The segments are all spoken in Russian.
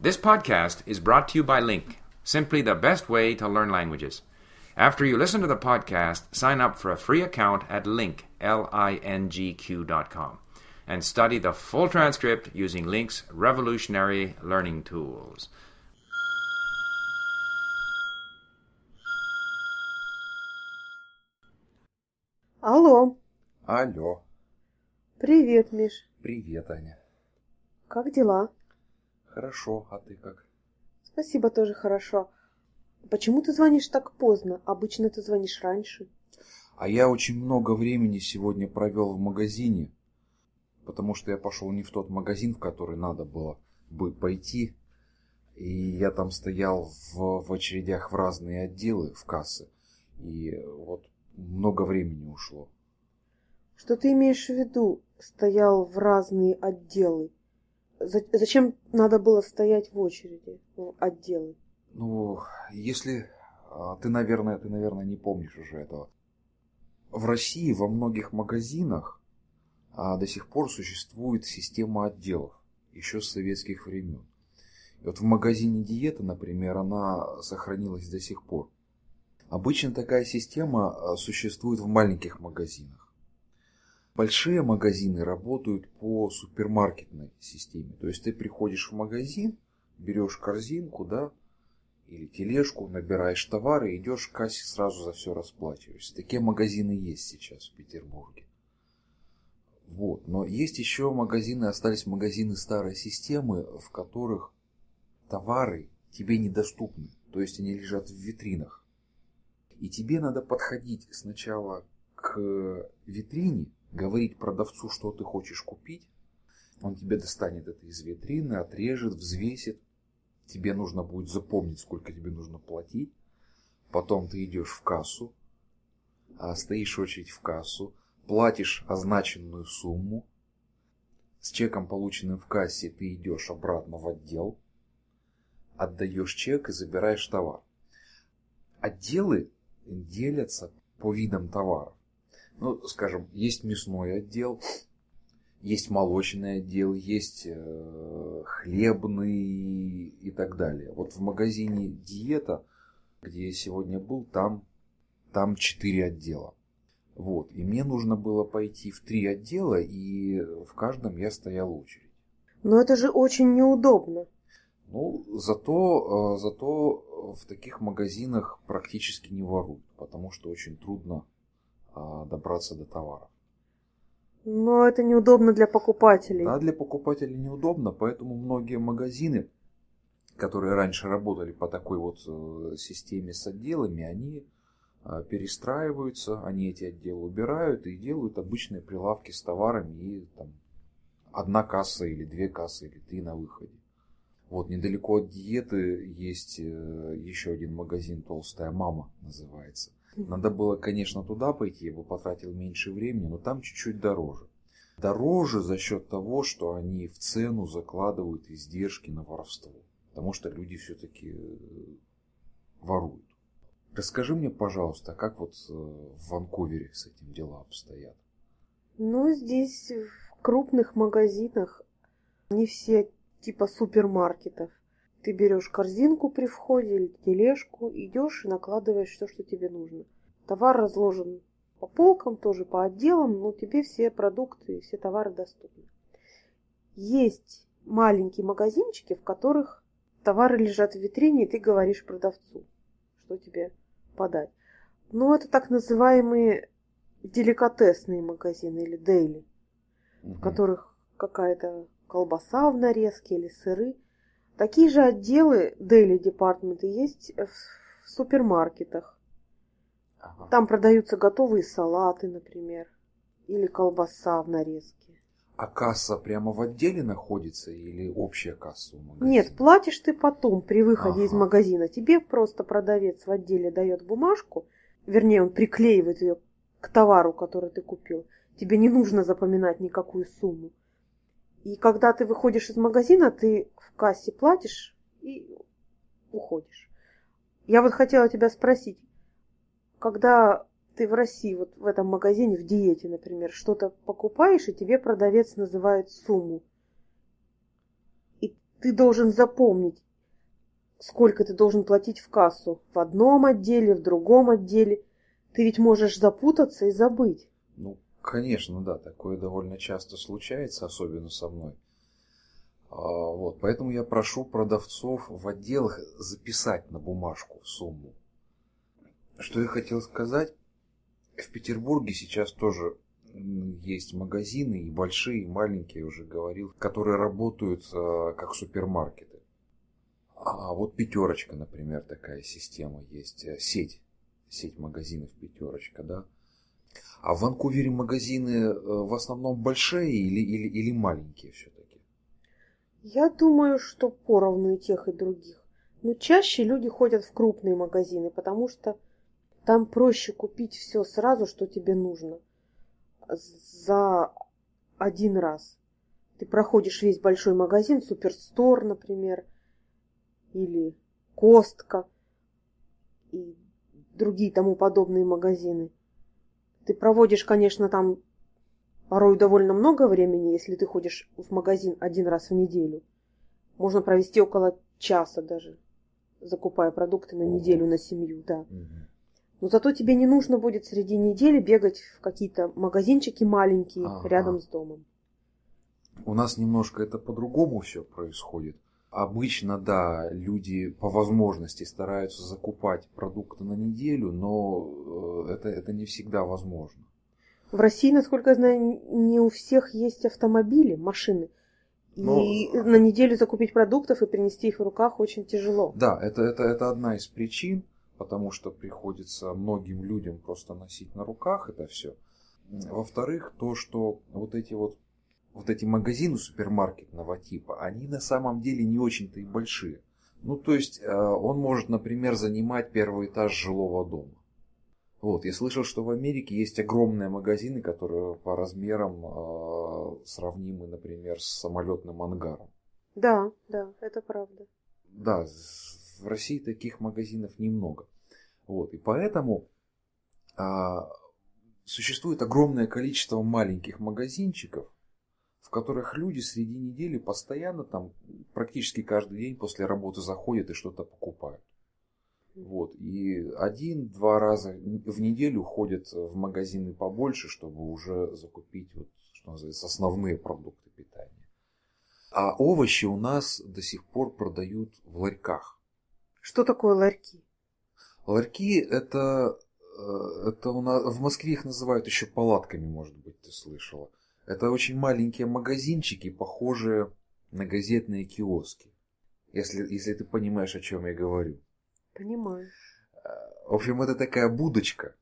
This podcast is brought to you by Link, simply the best way to learn languages. After you listen to the podcast, sign up for a free account at link, lingq.com, and study the full transcript using Link's revolutionary learning tools. Алло. Алло. Привет, Миш. Привет, Аня. Как дела? Хорошо, а ты как? Спасибо, тоже хорошо. Почему ты звонишь так поздно? Обычно ты звонишь раньше. А я очень много времени сегодня провел в магазине, потому что я пошел не в тот магазин, в который надо было бы пойти. И я там стоял в очередях в разные отделы, в кассы. И вот много времени ушло. Что ты имеешь в виду, стоял в разные отделы? Зачем надо было стоять в очереди в отделы? Ну, если... Ты, наверное, не помнишь уже этого. В России во многих магазинах до сих пор существует система отделов, еще с советских времен. И вот в магазине «Диета», например, она сохранилась до сих пор. Обычно такая система существует в маленьких магазинах. Большие магазины работают по супермаркетной системе. То есть ты приходишь в магазин, берешь корзинку, да, или тележку, набираешь товары, идешь к кассе, сразу за все расплачиваешься. Такие магазины есть сейчас в Петербурге. Вот. Но есть еще магазины, остались магазины старой системы, в которых товары тебе недоступны. То есть они лежат в витринах. И тебе надо подходить сначала к витрине, говорить продавцу, что ты хочешь купить. Он тебе достанет это из витрины, отрежет, взвесит. Тебе нужно будет запомнить, сколько тебе нужно платить. Потом ты идешь в кассу, стоишь в очередь в кассу, платишь означенную сумму. С чеком, полученным в кассе, ты идешь обратно в отдел, отдаешь чек и забираешь товар. Отделы делятся по видам товаров. Ну, скажем, есть мясной отдел, есть молочный отдел, есть хлебный и так далее. Вот в магазине «Диета», где я сегодня был, там 4 отдела. Вот. И мне нужно было пойти в 3 отдела, и в каждом я стоял в очередь. Но это же очень неудобно. Ну, зато в таких магазинах практически не воруют, потому что очень трудно добраться до товаров. Но это неудобно для покупателей. Да, для покупателей неудобно, поэтому многие магазины, которые раньше работали по такой вот системе с отделами, они перестраиваются, они эти отделы убирают и делают обычные прилавки с товарами, и там 1 касса или 2 кассы или 3 на выходе. Вот недалеко от «Диеты» есть еще один магазин «Толстая мама» называется. Надо было, конечно, туда пойти, я бы потратил меньше времени, но там чуть-чуть дороже. Дороже за счет того, что они в цену закладывают издержки на воровство. Потому что люди все-таки воруют. Расскажи мне, пожалуйста, как вот в Ванкувере с этим дела обстоят? Ну, здесь в крупных магазинах не все типа супермаркетов. Ты берешь корзинку при входе или тележку, идешь и накладываешь все, что тебе нужно. Товар разложен по полкам, тоже по отделам, но тебе все продукты, все товары доступны. Есть маленькие магазинчики, в которых товары лежат в витрине, и ты говоришь продавцу, что тебе подать. Но это так называемые деликатесные магазины или дейли, в которых какая-то колбаса в нарезке или сыры. Такие же отделы, daily департаменты, есть в супермаркетах. Ага. Там продаются готовые салаты, например, или колбаса в нарезке. А касса прямо в отделе находится или общая касса у магазина? Нет, платишь ты потом при выходе из Ага. магазина. Тебе просто продавец в отделе дает бумажку, вернее, он приклеивает ее к товару, который ты купил. Тебе не нужно запоминать никакую сумму. И когда ты выходишь из магазина, ты в кассе платишь и уходишь. Я вот хотела тебя спросить, когда ты в России, вот в этом магазине, в «Диете», например, что-то покупаешь, и тебе продавец называет сумму. И ты должен запомнить, сколько ты должен платить в кассу в одном отделе, в другом отделе. Ты ведь можешь запутаться и забыть. Ну, конечно, да, такое довольно часто случается, особенно со мной. Вот, поэтому я прошу продавцов в отделах записать на бумажку сумму. Что я хотел сказать, в Петербурге сейчас тоже есть магазины, и большие, и маленькие, я уже говорил, которые работают как супермаркеты. А вот Пятерочка, например, такая система есть, сеть магазинов Пятерочка, да. А в Ванкувере магазины в основном большие или маленькие все-таки? Я думаю, что поровну и тех, и других. Но чаще люди ходят в крупные магазины, потому что там проще купить все сразу, что тебе нужно, за один раз. Ты проходишь весь большой магазин, Суперстор, например, или Костка и другие тому подобные магазины. Ты проводишь, конечно, там порой довольно много времени, если ты ходишь в магазин один раз в неделю. Можно провести около часа даже, закупая продукты на неделю, на семью, да. Но зато тебе не нужно будет среди недели бегать в какие-то магазинчики маленькие рядом с домом. У нас немножко это по-другому все происходит. Обычно, да, люди по возможности стараются закупать продукты на неделю, но это не всегда возможно. В России, насколько я знаю, не у всех есть автомобили, машины. И на неделю закупить продуктов и принести их в руках очень тяжело. Да, это одна из причин, потому что приходится многим людям просто носить на руках это все. Во-вторых, то, что вот эти магазины супермаркетного типа, они на самом деле не очень-то и большие. Ну, то есть, он может, например, занимать первый этаж жилого дома. Вот, я слышал, что в Америке есть огромные магазины, которые по размерам сравнимы, например, с самолетным ангаром. Да, это правда. Да, в России таких магазинов немного. Вот, и поэтому существует огромное количество маленьких магазинчиков, в которых люди среди недели постоянно там практически каждый день после работы заходят и что-то покупают. Вот. И 1-2 раза в неделю ходят в магазины побольше, чтобы уже закупить, вот, что называется, основные продукты питания. А овощи у нас до сих пор продают в ларьках. Что такое ларьки? Ларьки это у нас в Москве их называют еще палатками, может быть, ты слышала. Это очень маленькие магазинчики, похожие на газетные киоски. Если ты понимаешь, о чем я говорю. Понимаю. В общем, это такая будочка,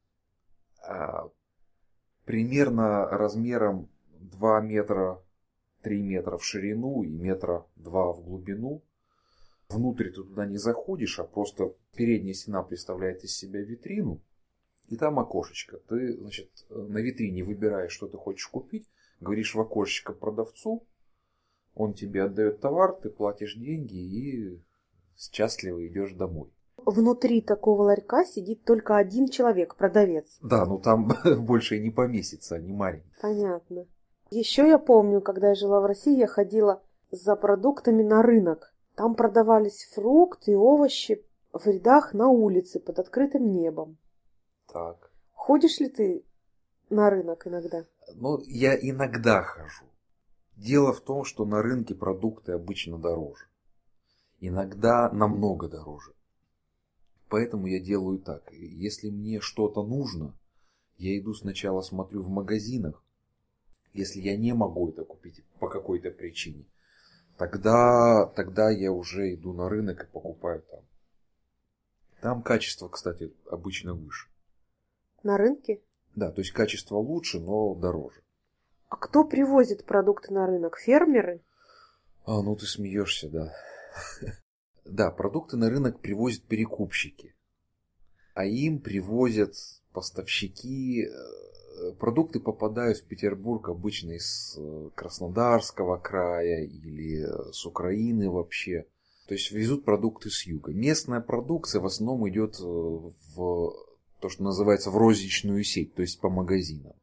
примерно размером 2 метра, 3 метра в ширину и 2 метра в глубину. Внутрь ты туда не заходишь, а просто передняя стена представляет из себя витрину. И там окошечко. Ты, значит, на витрине выбираешь, что ты хочешь купить, говоришь в окошечко продавцу, он тебе отдает товар, ты платишь деньги и счастливо идешь домой. Внутри такого ларька сидит только один человек, продавец. Да, ну там больше и не поместится, они маленькие. Понятно. Еще я помню, когда я жила в России, я ходила за продуктами на рынок. Там продавались фрукты и овощи в рядах на улице под открытым небом. Так. Ходишь ли ты на рынок иногда? Ну, я иногда хожу. Дело в том, что на рынке продукты обычно дороже. Иногда намного дороже. Поэтому я делаю так. Если мне что-то нужно, я иду сначала смотрю в магазинах. Если я не могу это купить по какой-то причине, тогда я уже иду на рынок и покупаю там. Там качество, кстати, обычно выше. На рынке? Да, то есть качество лучше, но дороже. А кто привозит продукты на рынок? Фермеры? Ну ты смеешься, да. Да, продукты на рынок привозят перекупщики, а им привозят поставщики. Продукты попадают в Петербург обычно из Краснодарского края или с Украины вообще. То есть везут продукты с юга. Местная продукция в основном идет в то, что называется в розничную сеть, то есть по магазинам.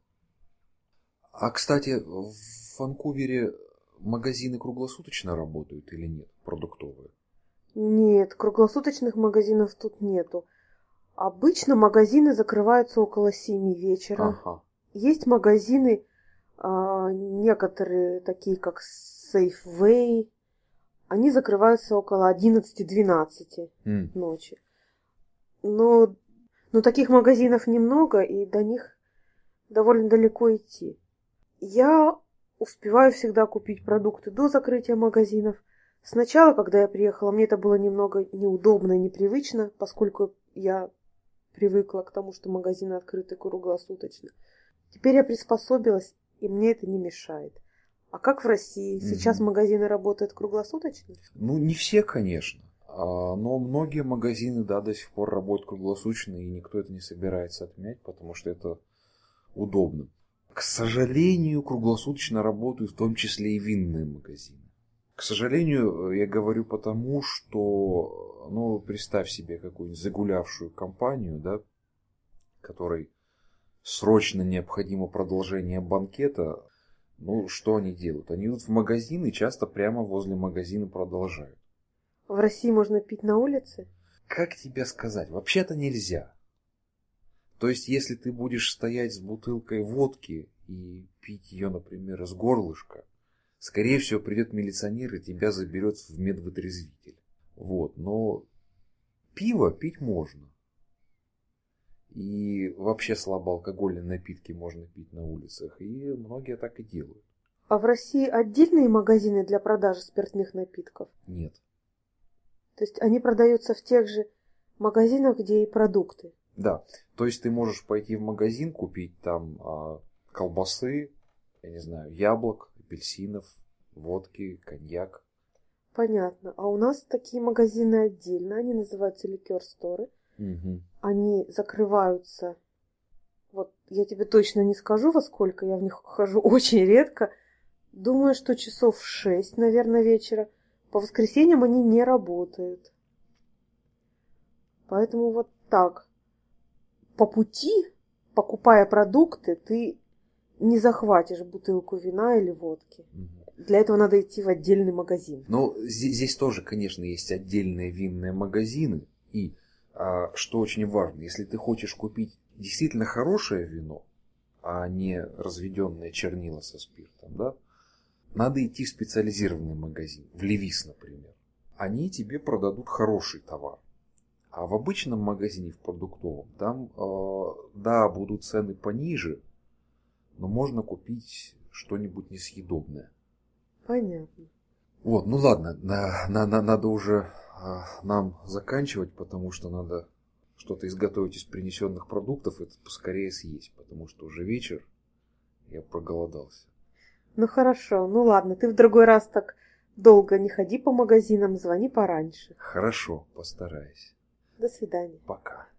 А, кстати, в Ванкувере магазины круглосуточно работают или нет? продуктовые? Нет, круглосуточных магазинов тут нету. Обычно магазины закрываются около 7 вечера. Ага. Есть магазины, некоторые, такие как Safeway, они закрываются около 11-12 ночи. Но таких магазинов немного, и до них довольно далеко идти. Я успеваю всегда купить продукты до закрытия магазинов. Сначала, когда я приехала, мне это было немного неудобно и непривычно, поскольку я привыкла к тому, что магазины открыты круглосуточно. Теперь я приспособилась, и мне это не мешает. А как в России? Сейчас магазины работают круглосуточно? Ну, не все, конечно. Но многие магазины, да, до сих пор работают круглосуточно, и никто это не собирается отменять, потому что это удобно. К сожалению, круглосуточно работают в том числе и винные магазины. К сожалению, я говорю потому, что, ну, представь себе какую-нибудь загулявшую компанию, да, которой срочно необходимо продолжение банкета. Ну, что они делают? Они идут в магазин и часто прямо возле магазина продолжают. В России можно пить на улице? Как тебе сказать? Вообще-то нельзя. То есть, если ты будешь стоять с бутылкой водки и пить ее, например, из горлышка, скорее всего, придет милиционер и тебя заберет в медвытрезвитель. Вот. Но пиво пить можно. И вообще слабоалкогольные напитки можно пить на улицах. И многие так и делают. А в России отдельные магазины для продажи спиртных напитков? Нет. То есть они продаются в тех же магазинах, где и продукты? Да. То есть ты можешь пойти в магазин, купить там колбасы, я не знаю, яблок, апельсинов, водки, коньяк. Понятно. А у нас такие магазины отдельно. Они называются ликер-сторы. Угу. Они закрываются. Вот я тебе точно не скажу, во сколько. Я в них хожу очень редко. Думаю, что часов в 6, наверное, вечера. По воскресеньям они не работают. Поэтому вот так. По пути, покупая продукты, ты не захватишь бутылку вина или водки. Угу. Для этого надо идти в отдельный магазин. Ну, здесь тоже, конечно, есть отдельные винные магазины. И что очень важно, если ты хочешь купить действительно хорошее вино, а не разведенное чернила со спиртом, да, надо идти в специализированный магазин, в Левис, например. Они тебе продадут хороший товар. А в обычном магазине, в продуктовом, там, да, будут цены пониже, но можно купить что-нибудь несъедобное. Понятно. Вот, ну ладно, надо уже нам заканчивать, потому что надо что-то изготовить из принесенных продуктов, это поскорее съесть, потому что уже вечер, я проголодался. Ну хорошо, ну ладно, ты в другой раз так долго не ходи по магазинам, звони пораньше. Хорошо, постараюсь. До свидания. Пока.